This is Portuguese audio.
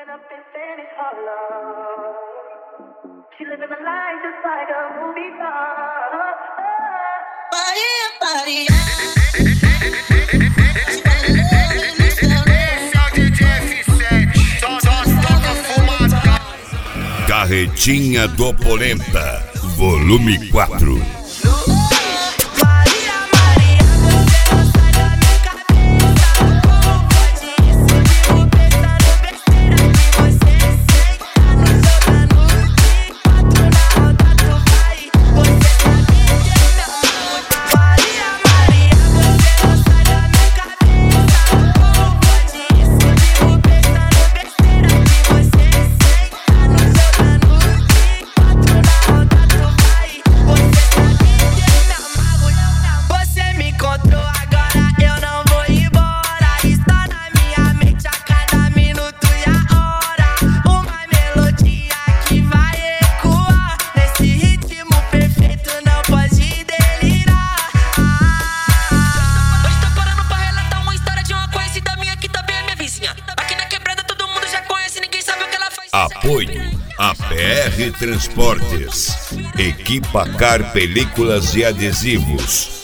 up and finish her love. She living a life just like a movie star. Body, Carretinha do Polenta, volume 4. Apoio a PR Transportes, Equipacar Películas e Adesivos,